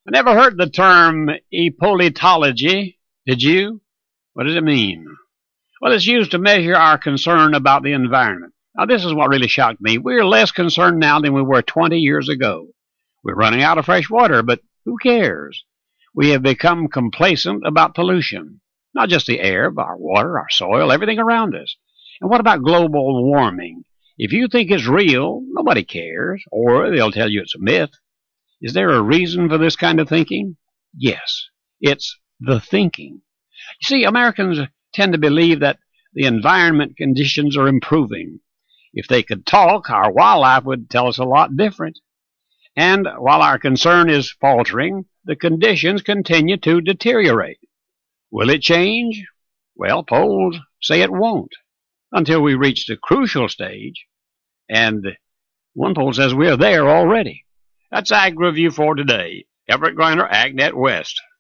I never heard the term epolitology, did you? What does it mean? Well, it's used to measure our concern about the environment. Now, this is what really shocked me. We're less concerned now than we were 20 years ago. We're running out of fresh water, but who cares? We have become complacent about pollution. Not just the air, but our water, our soil, everything around us. And what about global warming? If you think it's real, nobody cares, or they'll tell you it's a myth. Is there a reason for this kind of thinking? Yes, it's the thinking. You see, Americans tend to believe that the environment conditions are improving. If they could talk, our wildlife would tell us a lot different. And while our concern is faltering, the conditions continue to deteriorate. Will it change? Well, polls say it won't until we reach the crucial stage, and one poll says we're there already. That's Ag Review for today. Everett Griner, AgNet West.